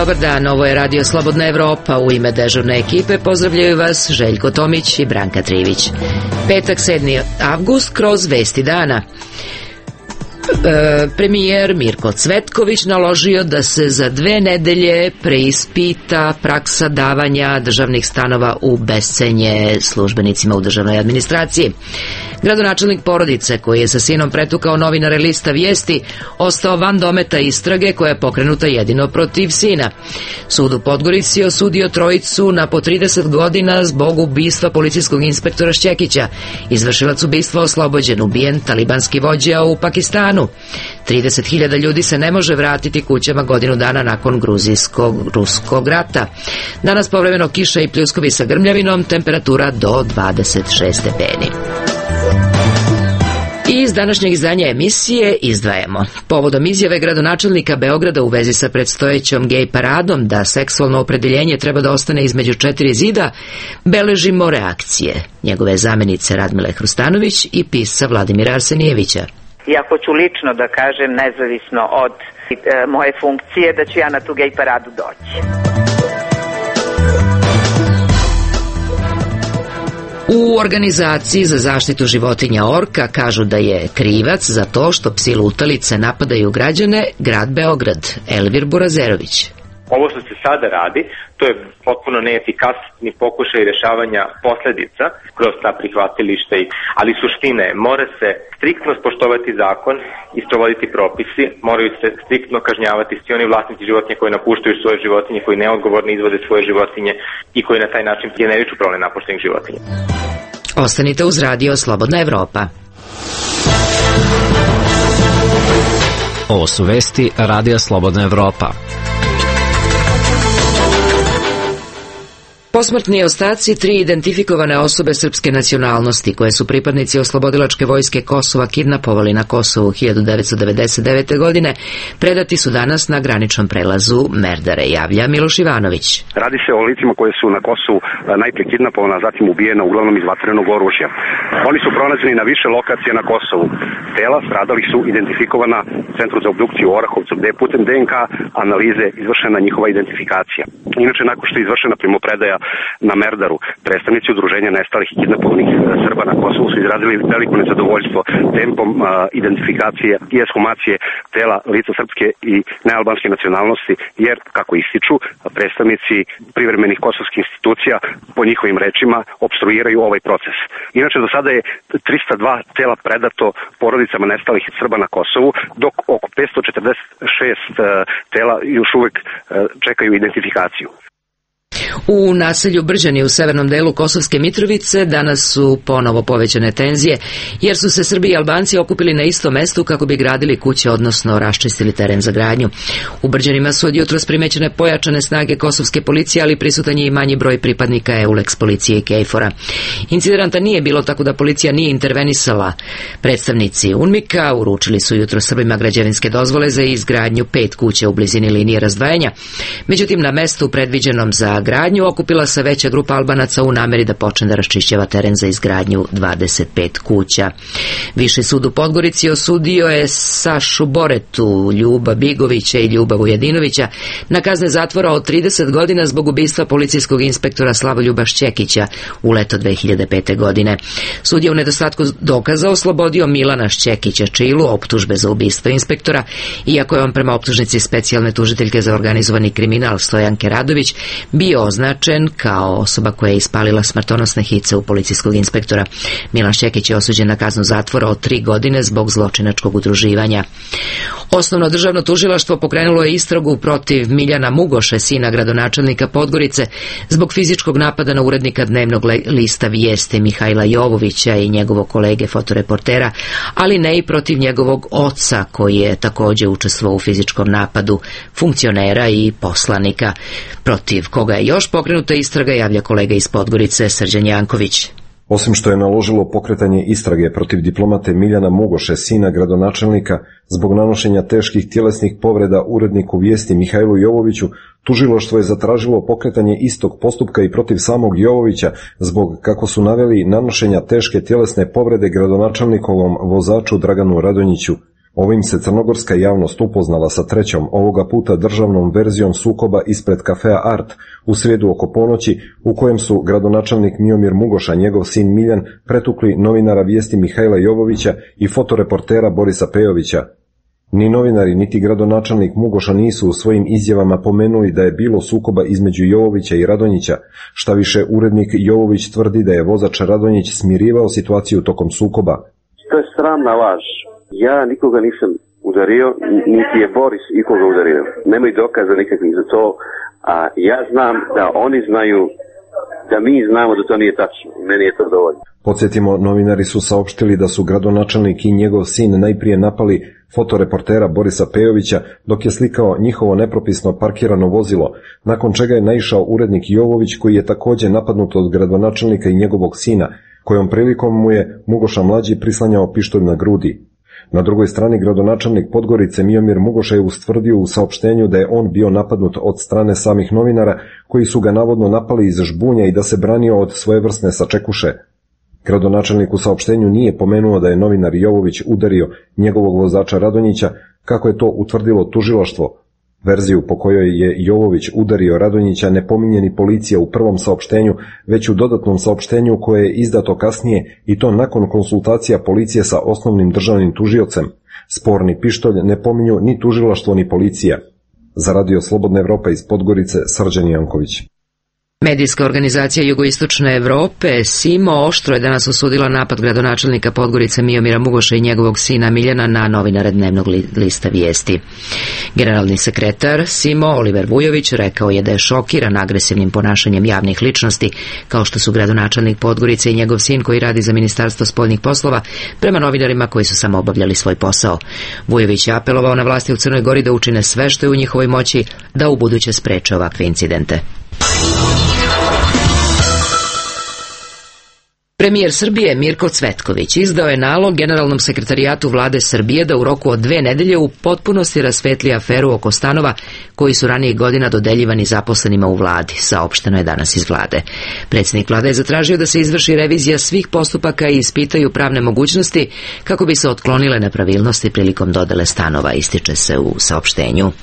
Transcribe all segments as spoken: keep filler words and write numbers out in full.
Dobar dan, ovo je Radio Slobodna Evropa. U ime dežurne ekipe pozdravljaju vas Željko Tomić i Branka Trivić. Petak, sedmi avgust, kroz vesti dana. E, premijer Mirko Cvetković naložio da se za dve nedelje preispita praksa davanja državnih stanova u bescenje službenicima u državnoj administraciji. Gradonačelnik Porodice, koji je sa sinom pretukao novinare lista Vijesti, ostao van dometa istrage koja je pokrenuta jedino protiv sina. Sud u Podgorici osudio trojicu na po trideset godina zbog ubistva policijskog inspektora Šćekića. Izvršilac ubistva oslobođen, ubijen talibanski vođa u Pakistanu. trideset hiljada ljudi se ne može vratiti kućama godinu dana nakon gruzijskog-ruskog rata. Danas povremeno kiša i pljuskovi sa grmljavinom, temperatura do dvadeset šest stepeni. I iz današnjeg izdanja emisije izdvajamo. Povodom izjave gradonačelnika Beograda u vezi sa predstojećom gej paradom da seksualno opredeljenje treba da ostane između četiri zida, beležimo reakcije njegove zamenice Radmile Hrustanović i pisca Vladimira Arsenijevića. I ako ću lično da kažem, nezavisno od e, moje funkcije, da ću ja na tu gej paradu doći. U organizaciji za zaštitu životinja Orka kažu da je krivac za to što psi lutalice napadaju građane grad Beograd. Elvir Burazerović. Ovo što se sada radi, to je potpuno neefikasni pokušaj rešavanja posledica kroz ta prihvatilišta, ali suština je, mora se striktno spoštovati zakon i sprovoditi propisi, moraju se striktno kažnjavati svi oni vlasnici životinja koji napuštaju svoje životinje, koji neodgovorno izvode svoje životinje i koji na taj način generišu problem napuštenih životinja. Ostanite uz Radio Slobodna Evropa. Ovo su vesti Radio Slobodna Evropa. Posmrtni ostaci tri identifikovane osobe srpske nacionalnosti koje su pripadnici oslobodilačke vojske Kosova kidnapovali na Kosovu hiljadu devetsto devedeset devete. godine predati su danas na graničnom prelazu Merdare, javlja Miloš Ivanović. Radi se o licima koje su na Kosovu najprije kidnapovana, a zatim ubijena uglavnom iz vatrenog oružja. Oni su pronađeni na više lokacija na Kosovu. Tela stradalih su identifikovana u Centru za obdukciju u Orahovcu, gde je putem de en ka analize izvršena njihova identifikacija. Inače, nakon što je izvršena primopredaja na Merdaru, predstavnici udruženja nestalih i kidnapovanih Srba na Kosovu su izrazili veliko nezadovoljstvo tempom uh, identifikacije i ekshumacije tela lica srpske i nealbanske nacionalnosti, jer, kako ističu, predstavnici privremenih kosovskih institucija po njihovim rečima opstruiraju ovaj proces. Inače, do sada je trista dva tela predato porodicama nestalih Srba na Kosovu, dok oko petsto četrdeset šest uh, tela još uvek uh, čekaju identifikaciju. U naselju Brđani u severnom delu Kosovske Mitrovice danas su ponovo povećane tenzije, jer su se Srbi i Albanci okupili na istom mestu kako bi gradili kuće, odnosno raščistili teren za gradnju. U Brđanima su od jutros primećene pojačane snage kosovske policije, ali prisutan je i manji broj pripadnika Euleks policije i Kejfora. Incidenta nije bilo, tako da policija nije intervenisala. Predstavnici UNMIK-a uručili su jutros Srbima građevinske dozvole za izgradnju pet kuća u blizini linije razdvajanja. Međutim, na mestu predviđenom za gradnju okupila se veća grupa Albanaca u nameri da počne da raščišćava teren za izgradnju dvadeset pet kuća. Viši sud u Podgorici osudio je Sašu Boretu, Ljuba Bigovića i Ljuba Vujedinovića na kazne zatvora od trideset godina zbog ubistva policijskog inspektora Slavoljuba Šćekića u leto dve hiljade pete. godine. Sud je u nedostatku dokaza oslobodio Milana Šćekića Čilu optužbe za ubistvo inspektora, iako je on prema optužnici specijalne tužiteljke za organizovani kriminal Stojanke Radović bio označen kao osoba koja je ispalila smrtonosne hice u policijskog inspektora. Milan Šćekić je osuđen na kaznu zatvora od tri godine zbog zločinačkog udruživanja. Osnovno državno tužilaštvo pokrenulo je istragu protiv Miljana Mugoše, sina gradonačelnika Podgorice, zbog fizičkog napada na urednika dnevnog lista Vijesti Mihajla Jovovića i njegovog kolege fotoreportera, ali ne i protiv njegovog oca, koji je također učestvovao u fizičkom napadu funkcionera i poslanika. Protiv koga je još pokrenuta istraga, javlja kolega iz Podgorice Srđan Janković. Osim što je naložilo pokretanje istrage protiv diplomate Miljana Mugoše, sina gradonačelnika, zbog nanošenja teških tjelesnih povreda uredniku Vijesti Mihajlu Jovoviću, tužilaštvo je zatražilo pokretanje istog postupka i protiv samog Jovovića zbog, kako su naveli, nanošenja teške tjelesne povrede gradonačelnikovom vozaču Draganu Radonjiću. Ovim se crnogorska javnost upoznala sa trećom, ovoga puta državnom verzijom sukoba ispred kafea Art u srijedu oko ponoći, u kojem su gradonačelnik Miomir Mugoša, njegov sin Miljan, pretukli novinara Vijesti Mihajla Jovovića i fotoreportera Borisa Pejovića. Ni novinari, niti gradonačelnik Mugoša nisu u svojim izjavama pomenuli da je bilo sukoba između Jovovića i Radonjića, šta više urednik Jovović tvrdi da je vozač Radonjić smirivao situaciju tokom sukoba. To je sramna laž. Ja nikoga nisam udario, niti je Boris ikoga udario. Nemaju dokaza nikakvih za to, a ja znam da oni znaju, da mi znamo da to nije tačno. Meni je to dovoljno. Podsjetimo, novinari su saopštili da su gradonačelnik i njegov sin najprije napali fotoreportera Borisa Pejovića dok je slikao njihovo nepropisno parkirano vozilo, nakon čega je naišao urednik Jovović koji je također napadnut od gradonačelnika i njegovog sina, kojom prilikom mu je Mugoša mlađi prislanjao pištolj na grudi. Na drugoj strani gradonačelnik Podgorice Miomir Mugoša je ustvrdio u saopštenju da je on bio napadnut od strane samih novinara koji su ga navodno napali iz žbunja i da se branio od svojevrsne sačekuše. Gradonačelnik u saopštenju nije pomenuo da je novinar Jovović udario njegovog vozača Radonjića, kako je to utvrdilo tužilaštvo. Verziju po kojoj je Jovović udario Radonjića ne pominje ni policija u prvom saopštenju, već u dodatnom saopštenju koje je izdato kasnije i to nakon konsultacija policije sa osnovnim državnim tužiocem. Sporni pištolj ne pominju ni tužilaštvo ni policija. Za Radio Slobodna Evropa iz Podgorice, Srđan Janković. Medijska organizacija Jugoistočne Evrope SIMO oštro je danas osudila napad gradonačelnika Podgorice Miomira Mugoša i njegovog sina Miljana na novinare dnevnog lista Vijesti. Generalni sekretar SIMO Oliver Vujović rekao je da je šokiran agresivnim ponašanjem javnih ličnosti, kao što su gradonačelnik Podgorice i njegov sin koji radi za Ministarstvo spoljnih poslova, prema novinarima koji su samo obavljali svoj posao. Vujović je apelovao na vlasti u Crnoj Gori da učine sve što je u njihovoj moći da ubuduće spreče ovakve incidente. Premijer Srbije Mirko Cvetković izdao je nalog Generalnom sekretarijatu vlade Srbije da u roku od dve nedelje u potpunosti rasvetli aferu oko stanova koji su ranijih godina dodeljivani zaposlenima u vladi, saopšteno je danas iz vlade. Predsjednik vlade je zatražio da se izvrši revizija svih postupaka i ispitaju pravne mogućnosti kako bi se otklonile nepravilnosti prilikom dodele stanova, ističe se u saopštenju.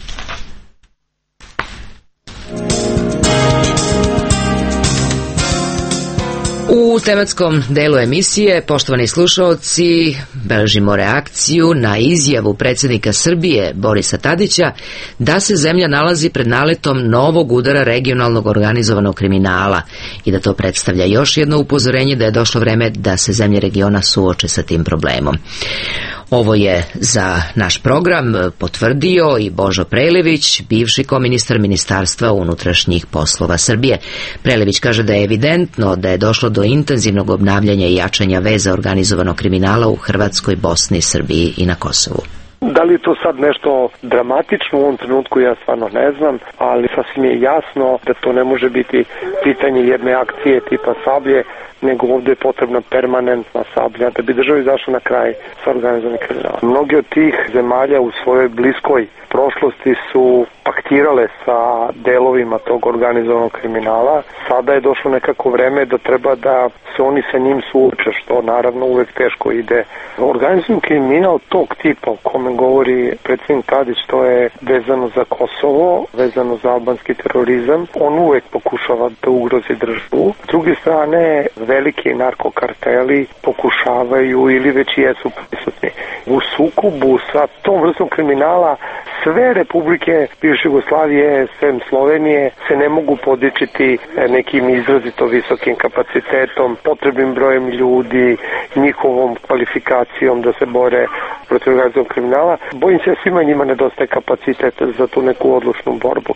U tematskom delu emisije, poštovani slušaoci, beležimo reakciju na izjavu predsjednika Srbije Borisa Tadića da se zemlja nalazi pred naletom novog udara regionalnog organizovanog kriminala i da to predstavlja još jedno upozorenje da je došlo vreme da se zemlje regiona suoče sa tim problemom. Ovo je za naš program potvrdio i Božo Prelević, bivši koministar Ministarstva unutrašnjih poslova Srbije. Prelević kaže da je evidentno da je došlo do intenzivnog obnavljanja i jačanja veza organizovanog kriminala u Hrvatskoj, Bosni, Srbiji i na Kosovu. Da li je to sad nešto dramatično u ovom trenutku, ja stvarno ne znam, ali sasvim je jasno da to ne može biti pitanje jedne akcije tipa Sablje, nego ovdje je potrebna permanentna Sablja da bi država izašla na kraj sa organizovanim kriminalom. Mnogi od tih zemalja u svojoj bliskoj prošlosti su paktirale sa delovima tog organizovanog kriminala. Sada je došlo nekako vreme da treba da se oni sa njim suoče, što naravno uvek teško ide. Organizovani kriminal tog tipa o kome govori predsjednik Tadić, to je vezano za Kosovo, vezano za albanski terorizam. On uvek pokušava da ugrozi državu. S druge strane, veliki narkokarteli pokušavaju ili već jesu prisutni u sukobu sa tom vrstom kriminala. Sve republike bivše Jugoslavije, sem Slovenije, se ne mogu podičiti nekim izrazito visokim kapacitetom, potrebnim brojem ljudi, njihovom kvalifikacijom da se bore protiv organizovanog kriminala. Bojim se svima njima nedostaje kapacitet za tu neku odlučnu borbu.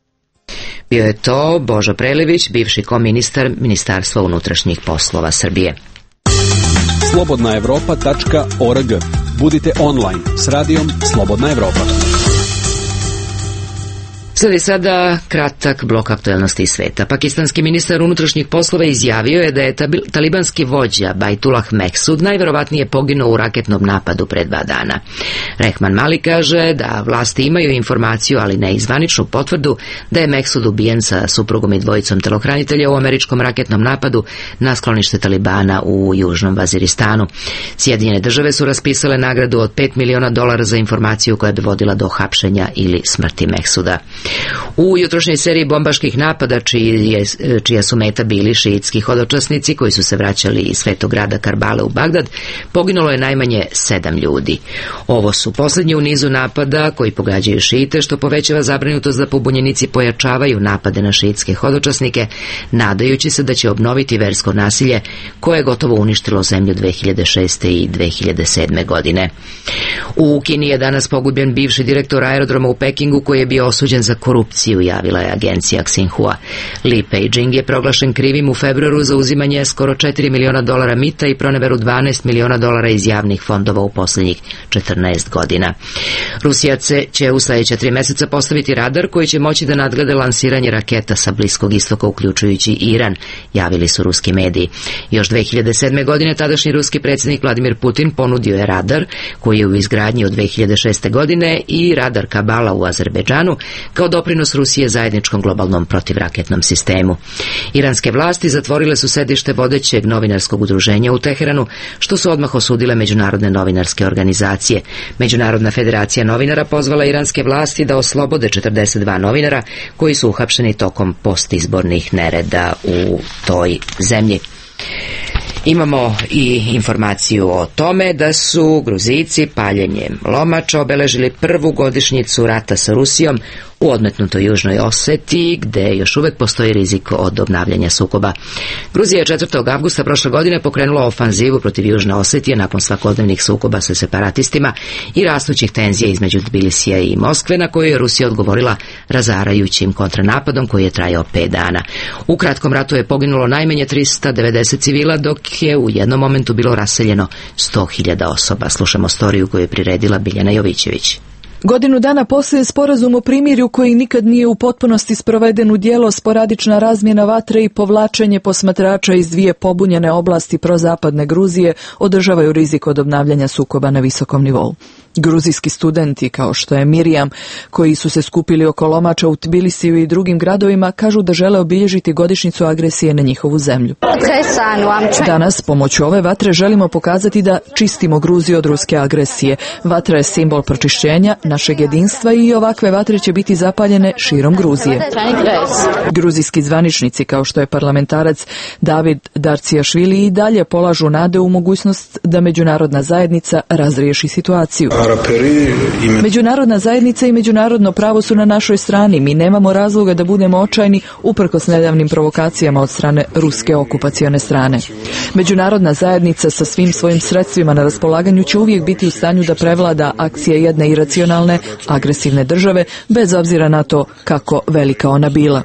Bio je to Božo Prelević, bivši koministar Ministarstva unutrašnjih poslova Srbije. slobodna evropa tačka org. Budite online s radijom Slobodna Evropa. Sledi sada kratak blok aktuelnosti iz sveta. Pakistanski ministar unutrašnjih poslova izjavio je da je talibanski vođa Bajtullah Mehsud najverovatnije poginuo u raketnom napadu pre dva dana. Rehman Mali kaže da vlasti imaju informaciju, ali ne i zvaničnu potvrdu, da je Mehsud ubijen sa suprugom i dvojicom telohranitelja u američkom raketnom napadu na sklonište Talibana u južnom Vaziristanu. Sjedinjene države su raspisale nagradu od pet miliona dolara za informaciju koja bi vodila do hapšenja ili smrti Mehsuda. U jutrošnjoj seriji bombaških napada čije, čija su meta bili šiitski hodočasnici koji su se vraćali iz svetog grada Karbale u Bagdad, poginulo je najmanje sedam ljudi. Ovo su posljednji u nizu napada koji pogađaju šiite, što povećava zabrinutost da pobunjenici pojačavaju napade na šiitske hodočasnike, nadajući se da će obnoviti versko nasilje koje je gotovo uništilo zemlju dve hiljade šeste i dve hiljade sedme godine. U Kini je danas pogubljen bivši direktor aerodroma u Pekingu koji je bio osuđen za korupciju, javila je agencija Xinhua. Li Peijing je proglašen krivim u februaru za uzimanje skoro četiri miliona dolara mita i proneveru dvanaest miliona dolara iz javnih fondova u posljednjih četrnaest godina. Rusija će u sljedeća tri mjeseca postaviti radar koji će moći da nadgleda lansiranje raketa sa Bliskog istoka, uključujući Iran, javili su ruski mediji. Još dve hiljade sedme godine tadašnji ruski predsjednik Vladimir Putin ponudio je radar koji je u izgradnji od dve hiljade šeste godine i radar Kabala u Azerbejdžanu kao doprinos Rusije zajedničkom globalnom protivraketnom sistemu. Iranske vlasti zatvorile su sedište vodećeg novinarskog udruženja u Teheranu, što su odmah osudile međunarodne novinarske organizacije. Međunarodna federacija novinara pozvala iranske vlasti da oslobode četrdeset dva novinara koji su uhapšeni tokom postizbornih nereda u toj zemlji. Imamo i informaciju o tome da su Gruzijci paljenjem lomača obeležili prvu godišnjicu rata sa Rusijom u odmetnutoj Južnoj Osetiji, gde još uvek postoji rizik od obnavljanja sukoba. Gruzija je četvrtog avgusta prošle godine pokrenula ofanzivu protiv Južne Osetije nakon svakodnevnih sukoba sa separatistima i rastućih tenzija između Tbilisija i Moskve, na koju je Rusija odgovorila razarajućim kontranapadom koji je trajao pet dana. U kratkom ratu je poginulo najmanje trista devedeset civila, dok je u jednom momentu bilo raseljeno sto hiljada osoba. Slušamo storiju koju je priredila Biljana Jovićević. Godinu dana poslije sporazum o primirju koji nikad nije u potpunosti sproveden u djelo, sporadična razmjena vatre i povlačenje posmatrača iz dvije pobunjene oblasti prozapadne Gruzije održavaju rizik od obnavljanja sukoba na visokom nivou. Gruzijski studenti, kao što je Mirjam, koji su se skupili oko lomača u Tbilisiju i drugim gradovima, kažu da žele obilježiti godišnjicu agresije na njihovu zemlju. Danas, pomoću ove vatre, želimo pokazati da čistimo Gruziju od ruske agresije. Vatra je simbol pročišćenja, našeg jedinstva i ovakve vatre će biti zapaljene širom Gruzije. Gruzijski zvaničnici, kao što je parlamentarac David Darcijašvili, i dalje polažu nade u mogućnost da međunarodna zajednica razriješi situaciju. Međunarodna zajednica i međunarodno pravo su na našoj strani. Mi nemamo razloga da budemo očajni uprkos nedavnim provokacijama od strane ruske okupacione strane. Međunarodna zajednica sa svim svojim sredstvima na raspolaganju će uvijek biti u stanju da prevlada akcije jedne iracionalne, agresivne države, bez obzira na to kako velika ona bila.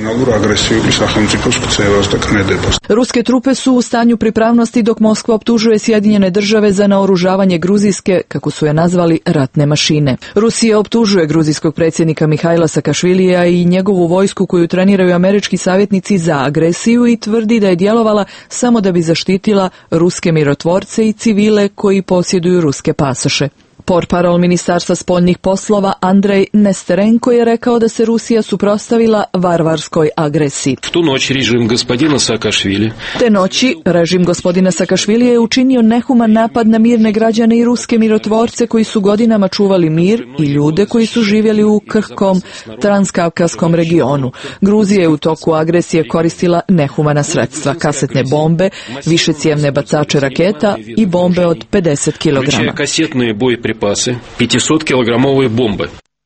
Ruske trupe su u stanju pripravnosti dok Moskva optužuje Sjedinjene države za naoružavanje gruzijske, kako su je nazvali, ratne mašine. Rusija optužuje gruzijskog predsjednika Mihajla Sakašvilija i njegovu vojsku koju treniraju američki savjetnici za agresiju i tvrdi da je djelovala samo da bi zaštitila ruske mirotvorce i civile koji posjeduju ruske pasoše. Portparol Ministarstva spoljnih poslova Andrej Nesterenko je rekao da se Rusija suprotstavila varvarskoj agresiji. Tu noć režim gospodina Sakašvili. Te noći režim gospodina Sakašvilija je učinio nehuman napad na mirne građane i ruske mirotvorce koji su godinama čuvali mir i ljude koji su živjeli u krhkom transkavkazskom regionu. Gruzija je u toku agresije koristila nehumana sredstva, kasetne bombe, višecijevne bacače raketa i bombe od pedeset kilograma. Припасы, пятисоткилограммовые бомбы.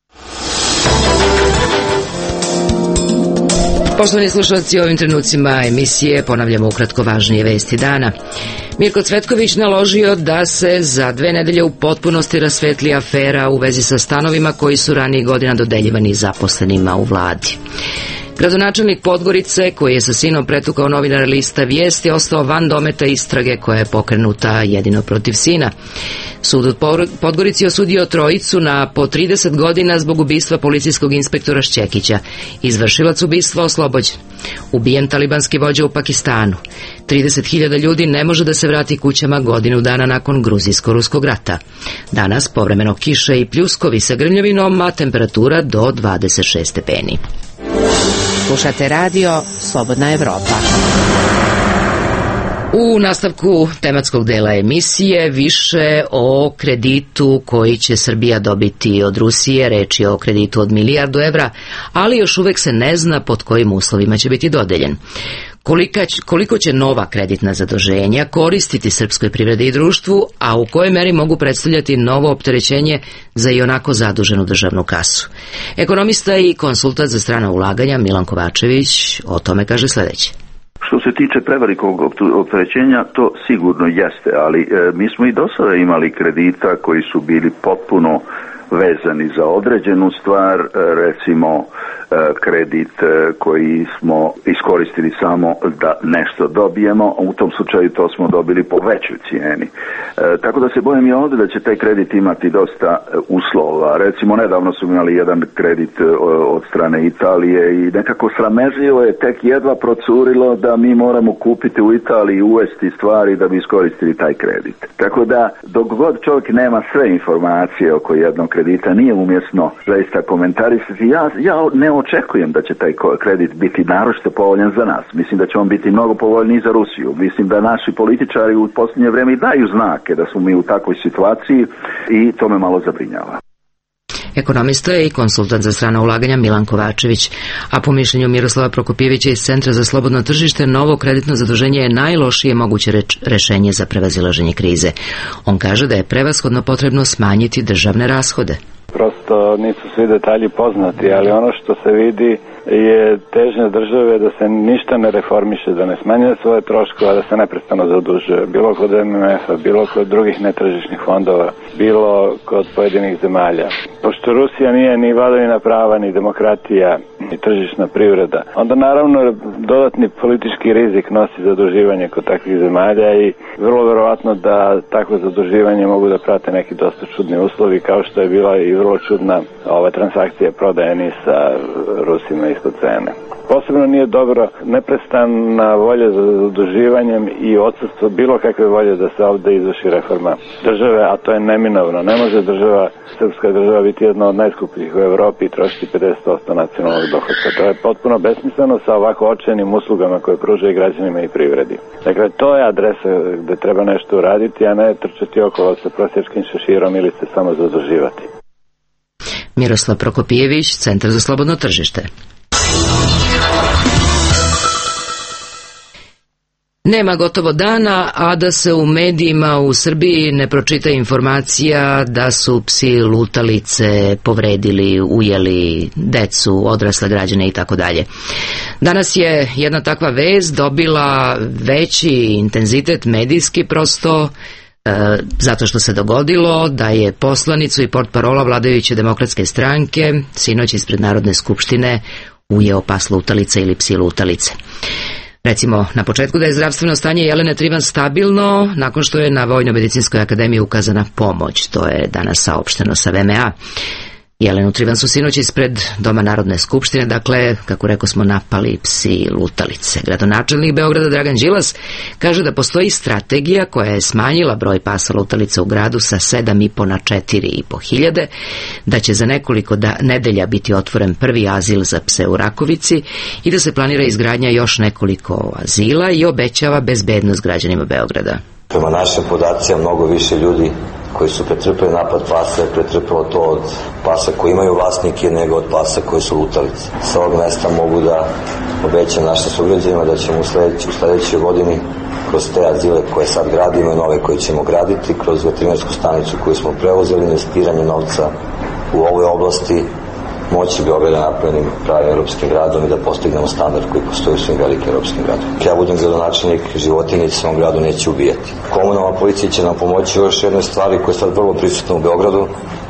Poštovani slušalci, u ovim trenucima emisije ponavljamo ukratko važnije vesti dana. Mirko Cvetković naložio da se za dve nedelje u potpunosti rasvetli afera u vezi sa stanovima koji su ranijih godina dodeljivani zaposlenima u vladi. Gradonačelnik Podgorice, koji je sa sinom pretukao novinar lista Vijesti, ostao van dometa istrage koja je pokrenuta jedino protiv sina. Sud u Podgorici osudio trojicu na po trideset godina zbog ubistva policijskog inspektora Šćekića. Izvršilac ubistva oslobođen. Ubijen talibanski vođa u Pakistanu. trideset hiljada ljudi ne može da se vrati kućama godinu dana nakon gruzijsko-ruskog rata. Danas povremeno kiše i pljuskovi sa grmljavinom, a temperatura do dvadeset šest stepeni. Slušate radio Slobodna Evropa. U nastavku tematskog dela emisije više o kreditu koji će Srbija dobiti od Rusije, reč je o kreditu od milijardu evra, ali još uvek se ne zna pod kojim uslovima će biti dodeljen. Kolika, koliko će nova kreditna zaduženja koristiti srpskoj privredi i društvu, a u kojoj meri mogu predstavljati novo opterećenje za i onako zaduženu državnu kasu. Ekonomista i konsultant za strana ulaganja Milan Kovačević o tome kaže sljedeće. Što se tiče prevelikog opterećenja, to sigurno jeste, ali e, mi smo i do sada imali kredita koji su bili potpuno vezani za određenu stvar, e, recimo e, kredit e, koji smo iskoristili samo da nešto dobijemo, u tom slučaju to smo dobili po većoj cijeni. E, tako da se bojim i ovdje da će taj kredit imati dosta e, uslova. Recimo, nedavno smo imali jedan kredit e, od strane Italije i nekako sramežljivo je tek jedva procurilo da mi moramo kupiti u Italiji, uvesti stvari da bi iskoristili taj kredit. Tako da, dok god čovjek nema sve informacije oko jednog kredita, nije umjesno zaista komentarisati. Ja, ja ne očekujem da će taj kredit biti naročito povoljan za nas. Mislim da će on biti mnogo povoljniji za Rusiju. Mislim da naši političari u posljednje vrijeme daju znake da smo mi u takvoj situaciji i to me malo zabrinjava. Ekonomista je i konsultant za strana ulaganja Milan Kovačević, a po mišljenju Miroslava Prokopijevića iz Centra za slobodno tržište, novo kreditno zaduženje je najlošije moguće reč, rešenje za prevazilaženje krize. On kaže da je prevashodno potrebno smanjiti državne rashode. Prosto nisu svi detalji poznati, ali ono što se vidi je težnja države da se ništa ne reformiše, da ne smanjuje svoje troškove, a da se neprestano zadužuje. Bilo kod M M F-a, bilo kod drugih netržišnih fondova, bilo kod pojedinih zemalja. Pošto Rusija nije ni vladavina prava, ni demokratija, ni tržišna privreda, onda naravno dodatni politički rizik nosi zaduživanje kod takvih zemalja i vrlo verovatno da takvo zaduživanje mogu da prate neki dosta čudni uslovi, kao što je bila i vrlo čudna ova transakcija prodaje NIS-a Rusima ispod cene. Posebno nije dobro neprestana volja za zaduživanjem i odsustvo bilo kakve volje da se ovdje izvrši reforma države, a to je neminovno. Ne može država, srpska država biti jedna od najskupljih u Evropi i trošiti pedeset posto nacionalnog dohotka. To je potpuno besmisleno sa ovako očajnim uslugama koje pružaju građanima i privredi. Dakle, to je adresa gde treba nešto uraditi, a ne trčati okolo sa prosječkim šeširom ili se samo zaduživati. Miroslav Prokopijević, Centar za slobodno tržište. Nema gotovo dana, a da se u medijima u Srbiji ne pročita informacija da su psi lutalice povredili, ujeli decu, odrasle građane i tako dalje. Danas je jedna takva vest dobila veći intenzitet medijski prosto E, zato što se dogodilo da je poslanicu i portparola vladajuće demokratske stranke sinoć ispred Narodne skupštine ujeo pas lutalice ili psi lutalice. Recimo, na početku da je zdravstveno stanje Jelene Trivan stabilno nakon što je na Vojno-medicinskoj akademiji ukazana pomoć. To je danas saopšteno sa V M A. Jelenu Trivan su sinoć ispred Doma Narodne skupštine, dakle, kako rekao smo, napali psi lutalice. Gradonačelnik Beograda Dragan Đilas kaže da postoji strategija koja je smanjila broj pasa lutalica u gradu sa sedam i po na četiri i po hiljade, da će za nekoliko da, nedelja biti otvoren prvi azil za pse u Rakovici i da se planira izgradnja još nekoliko azila i obećava bezbednost građanima Beograda. Prema našim podacima mnogo više ljudi koji su pretrpeli napad pasa je pretrpelo to od pasa koji imaju vlasnike nego od pasa koji su lutalice. Sa ovog mesta mogu da obećam našim sugrađanima da ćemo u sledećoj, u sledećoj godini kroz te azile koje sad gradimo i nove koje ćemo graditi, kroz veterinarsku stanicu koju smo preuzeli, investiranje novca u ovoj oblasti, moći Beograda napravljenim pravim europskim gradom i da postignemo standard koji postoji u svim velikim europskim gradom. Ja budem gradonačelnik, životinje u svom gradu neće ubijati. Komunalna policija će nam pomoći u još jednoj stvari koja je sad vrlo prisutna u Beogradu,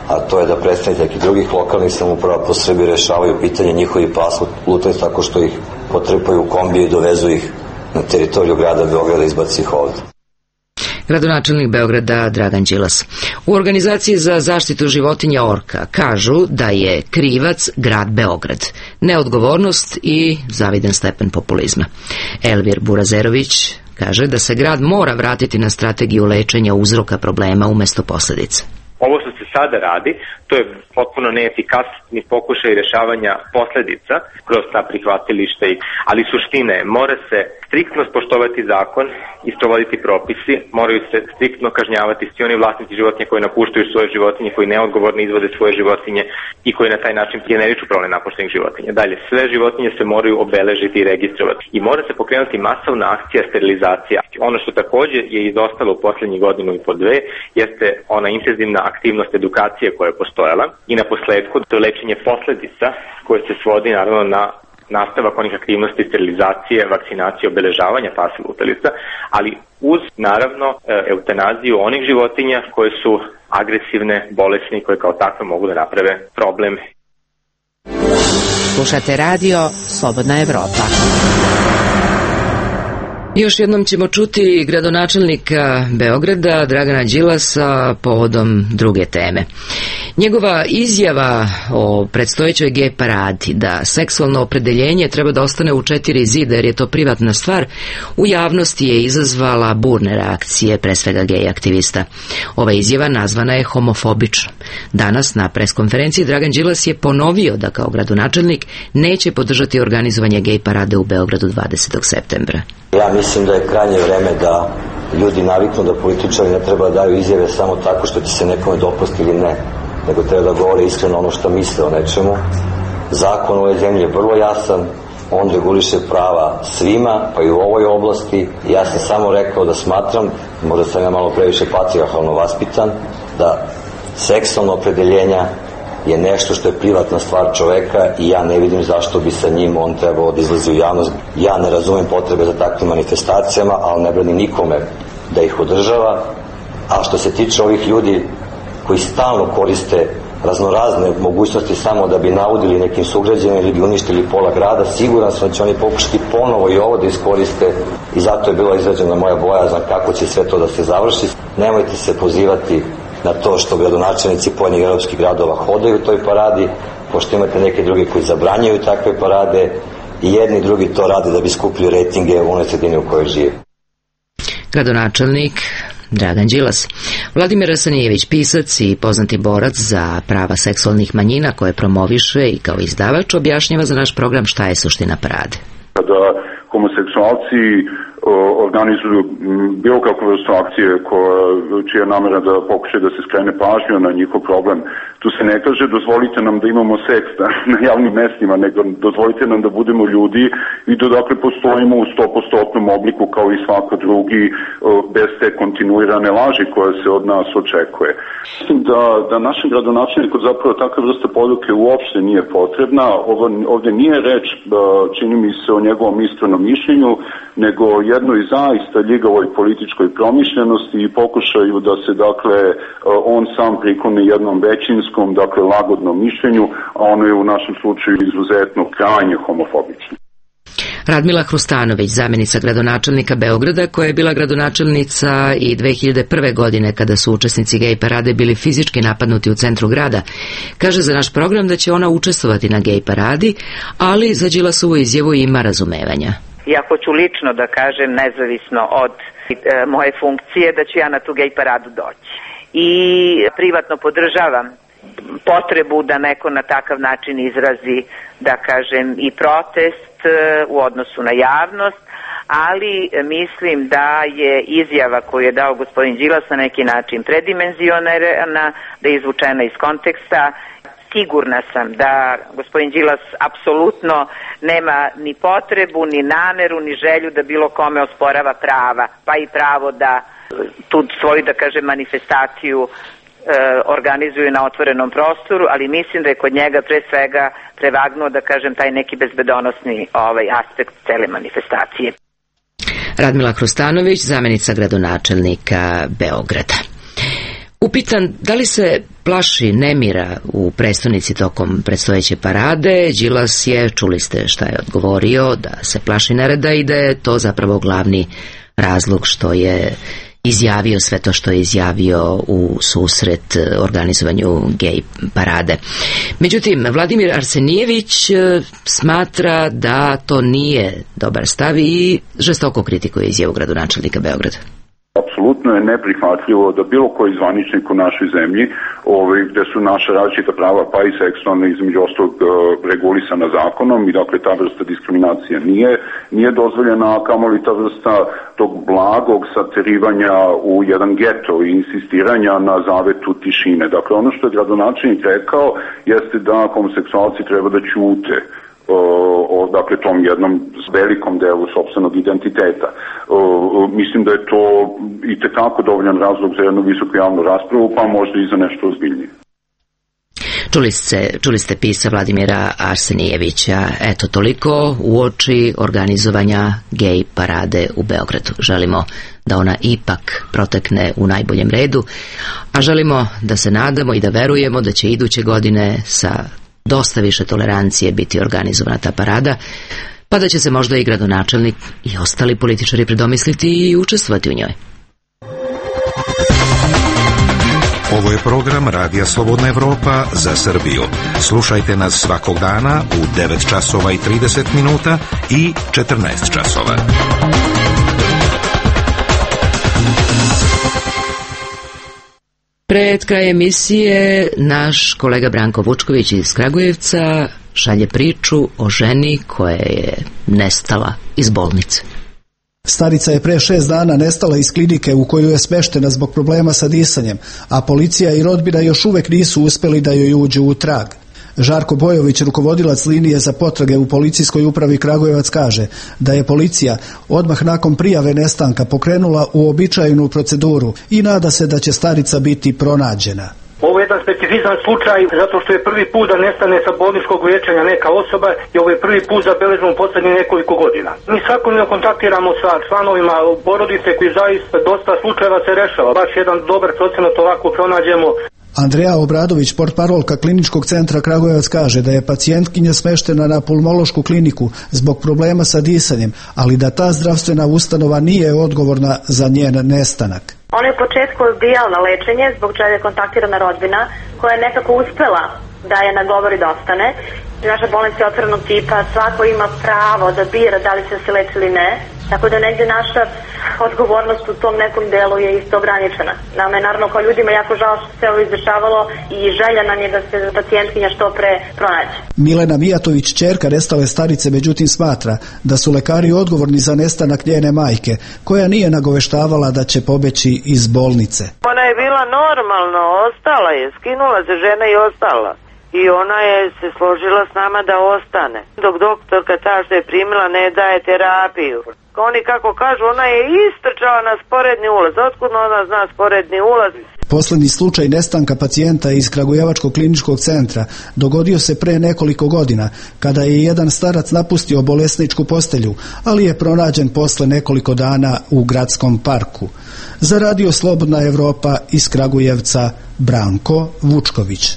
a to je da predstavnici nekih drugih lokalnih samouprava po Srbiji rešavaju pitanje njihovih pasa lutalica tako što ih potrpaju u kombiju i dovezu ih na teritoriju grada Beograda i izbaci ih ovde. Gradonačelnik Beograda Dragan Đilas. U organizaciji za zaštitu životinja Orka kažu da je krivac grad Beograd, neodgovornost i zavidan stepen populizma. Elvir Burazerović kaže da se grad mora vratiti na strategiju lečenja uzroka problema umesto posledica. Ovo što se sada radi, to je potpuno neefikasni pokušaj rešavanja posledica kroz ta prihvatilišta, ali suština je, mora se striktno spoštovati zakon i sprovoditi propisi, moraju se striktno kažnjavati svi oni vlasnici životinja koji napuštaju svoje životinje, koji neodgovorno izvode svoje životinje i koji na taj način generiču problem napuštenih životinja. Dalje, sve životinje se moraju obeležiti i registrovati i mora se pokrenuti masovna akcija sterilizacija. Ono što takođe je izostalo u poslednjih godinu i po dve jeste ona intenzivna aktivnost edukacije koja je postojala i na posledku to lečenje posledica koje se svodi naravno na nastavak onih aktivnosti sterilizacije, vakcinacije, obeležavanja pasa lutalica, ali uz naravno eutanaziju onih životinja koje su agresivne, bolesne i koje kao takve mogu da naprave problem. Slušate radio Slobodna Evropa. Još jednom ćemo čuti gradonačelnika Beograda Dragana Đilasa povodom druge teme. Njegova izjava o predstojećoj gej paradi da seksualno opredeljenje treba da ostane u četiri zida jer je to privatna stvar, u javnosti je izazvala burne reakcije, pre svega gej aktivista. Ova izjava nazvana je homofobičnom. Danas na preskonferenciji Dragan Đilas je ponovio da kao gradonačelnik neće podržati organizovanje gej parade u Beogradu dvadesetog septembra. Ja mislim da je krajnje vreme da ljudi naviknu da političari ne treba da daju izjave samo tako što će se nekome dopustiti ili ne, nego treba da govore iskreno ono što misle o nečemu. Zakon u ovoj zemlji je vrlo jasan, on reguliše prava svima, pa i u ovoj oblasti. Ja sam samo rekao da smatram, možda sam ja malo previše patrijarhalno vaspitan, da seksualno opredeljenja je nešto što je privatna stvar čoveka i ja ne vidim zašto bi sa njim on trebao da izlazi u javnost. Ja ne razumem potrebe za takvim manifestacijama, ali ne branim nikome da ih održava. A što se tiče ovih ljudi koji stalno koriste raznorazne mogućnosti samo da bi naudili nekim sugrađanima ili bi uništili pola grada, siguran sam da će oni pokušati ponovo i ovo da iskoriste i zato je bila izrađena moja bojazan kako će sve to da se završi. Nemojte se pozivati na to što gradonačelnici pojedinih evropskih gradova hodaju u toj paradi, pošto imate neke druge koji zabranjuju takve parade i jedni i drugi to rade da bi skupili rejtinge u onoj sredini u kojoj žive. Gradonačelnik Dragan Đilas. Vladimir Rasanijević, pisac i poznati borac za prava seksualnih manjina koje promoviše i kao izdavač objašnjava za naš program šta je suština parade. Kada homoseksualci organizuju bilo kakve vrstu akcije čija je namera da pokušaju da se skrene pažnju na njihov problem. Tu se ne kaže dozvolite nam da imamo seks na javnim mestima, nego dozvolite nam da budemo ljudi i da dakle postojimo u sto posto obliku kao i svako drugi bez te kontinuirane laži koja se od nas očekuje. Mislim da, da našem gradonačelniku zapravo takva vrsta poruke uopšte nije potrebna. Ovo, ovde nije reč, čini mi se, o njegovom iskrenom mišljenju, nego jednoj zaista ljigavoj političkoj promišljenosti i pokušaju da se, dakle, on sam prikloni jednom većinskom, dakle, lagodnom mišljenju, a ono je u našem slučaju izuzetno krajnje homofobično. Radmila Hrustanović, zamjenica gradonačelnika Beograda, koja je bila gradonačelnica i dve hiljade prve. godine kada su učesnici gej parade bili fizički napadnuti u centru grada, kaže za naš program da će ona učestvovati na gej paradi, ali za Đilasovu izjavu ima razumevanja. Ja hoću lično da kažem, nezavisno od e, moje funkcije, da ću ja na tu gej paradu doći. I privatno podržavam potrebu da neko na takav način izrazi, da kažem, i protest e, u odnosu na javnost, ali mislim da je izjava koju je dao gospodin Đilas na neki način predimenzionirana, da je izvučena iz konteksta. Sigurna sam da gospodin Đilas apsolutno nema ni potrebu, ni nameru, ni želju da bilo kome osporava prava, pa i pravo da tu svoju, da kažem, manifestaciju e, organizuju na otvorenom prostoru, ali mislim da je kod njega pre svega prevagnuo, da kažem, taj neki bezbedonosni ovaj aspekt cele manifestacije. Radmila Hrustanović, zamjenica gradonačelnika Beograda. Upitan da li se plaši nemira u prestonici tokom predstojeće parade, Đilas je, čuli ste šta je odgovorio, da se plaši nereda i da je to zapravo glavni razlog što je izjavio sve to što je izjavio u susret organizovanju gej parade. Međutim, Vladimir Arsenijević smatra da to nije dobar stav i žestoko kritikuje izjavu gradonačelnika Beograda. Apsolutno je neprihvatljivo da bilo koji zvaničnik u našoj zemlji, ovaj, gde su naša različita prava, pa i seksualna, između ostalog regulisana zakonom, i dakle ta vrsta diskriminacije nije, nije dozvoljena, a kamoli ta vrsta tog blagog saterivanja u jedan geto i insistiranja na zavetu tišine. Dakle, ono što je gradonačelnik rekao jeste da homoseksualci treba da ćute O, o, dakle, tom jednom velikom delu sopstvenog identiteta. O, o, mislim da je to i tekako dovoljan razlog za jednu visoku javnu raspravu, pa možda i za nešto ozbiljnije. Čuli ste, čuli ste pisa Vladimira Arsenijevića. Eto, toliko uoči organizovanja gej parade u Beogradu. Želimo da ona ipak protekne u najboljem redu, a želimo da se nadamo i da verujemo da će iduće godine sa dosta više tolerancije biti organizovana ta parada, pa da će se možda i gradonačelnik i ostali političari predomisliti i učestvovati u njoj. Ovo je program Radija Slobodna Evropa za Srbiju. Slušajte nas svakog dana u devet časova i trideset minuta i četrnaest časova. Pred kraj emisije naš kolega Branko Vučković iz Kragujevca šalje priču o ženi koja je nestala iz bolnice. Starica je pre šest dana nestala iz klinike u koju je smeštena zbog problema sa disanjem, a policija i rodbina još uvek nisu uspeli da joj uđu u trag. Žarko Bojović, rukovodilac linije za potrage u policijskoj upravi Kragujevac, kaže da je policija odmah nakon prijave nestanka pokrenula uobičajenu proceduru i nada se da će starica biti pronađena. Ovo je jedan specifičan slučaj zato što je prvi put da nestane sa bolničkog liječenja neka osoba i ovo je prvi put zabeleženo u poslednjih nekoliko godina. Mi svakodnevno kontaktiramo sa članovima porodice koji zaista dosta slučajeva se rešava. Baš jedan dobar procenat ovako pronađemo. Andreja Obradović, portparolka Kliničkog centra Kragujevac, kaže da je pacijentkinja smeštena na pulmološku kliniku zbog problema sa disanjem, ali da ta zdravstvena ustanova nije odgovorna za njen nestanak. Ona je u početku odbijala na lečenje, zbog čega je kontaktirana rodbina, koja je nekako uspela da je nagovori da ostane. Naša bolnica je otvorenog tipa, svako ima pravo da bira da li će se leči ili ne, tako da negdje naša odgovornost u tom nekom delu je isto ograničena. Nama je naravno kao ljudima jako žao što se ovo izdešavalo i želja nam je da se pacijentkinja što pre pronađe. Milena Mijatović, ćerka nestale starice, međutim smatra da su lekari odgovorni za nestanak njene majke, koja nije nagoveštavala da će pobeći iz bolnice. Ona je bila normalno, ostala je, skinula se žena i ostala. I ona je se složila s nama da ostane. Dok doktorka ta što je primila ne daje terapiju. Oni kako kažu, ona je istrčala na sporedni ulaz. Otkud ona zna sporedni ulaz? Poslednji slučaj nestanka pacijenta iz Kragujevačkog kliničkog centra dogodio se pre nekoliko godina, kada je jedan starac napustio bolesničku postelju, ali je pronađen posle nekoliko dana u gradskom parku. Za Radio Slobodna Evropa iz Kragujevca, Branko Vučković.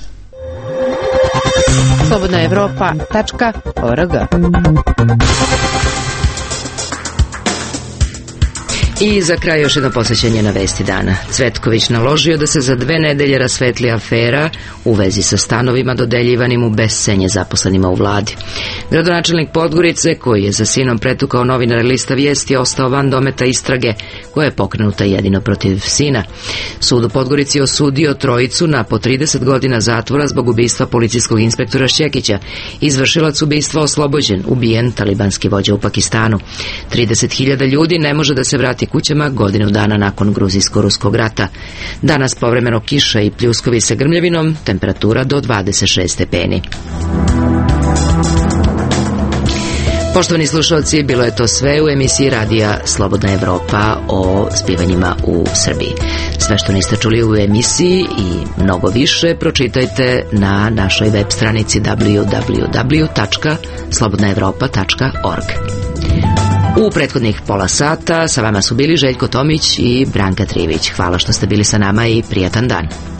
slobodna evropa tačka org. I za kraj još jedno posvećenje na vesti dana. Cvetković naložio da se za dve nedelje rasvetli afera u vezi sa stanovima dodeljivanim u bescenje zaposlenima u vladi. Gradonačelnik Podgorice, koji je za sinom pretukao novinar lista Vijesti, ostao van dometa istrage koja je pokrenuta jedino protiv sina. Sud u Podgorici osudio trojicu na po trideset godina zatvora zbog ubistva policijskog inspektora Šćekića. Izvršilac ubistva oslobođen, ubijen talibanski vođa u Pakistanu. trideset hiljada ljudi ne može da se vrati kućama godinu dana nakon gruzijsko-ruskog rata. Danas povremeno kiša i pljuskovi sa grmljavinom, temperatura do dvadeset šest stepeni. Poštovani slušalci, bilo je to sve u emisiji Radija Slobodna Evropa o zbivanjima u Srbiji. Sve što niste čuli u emisiji i mnogo više pročitajte na našoj web stranici w w w tačka slobodna evropa tačka org. U prethodnih pola sata sa vama su bili Željko Tomić i Branka Trivić. Hvala što ste bili sa nama i prijatan dan.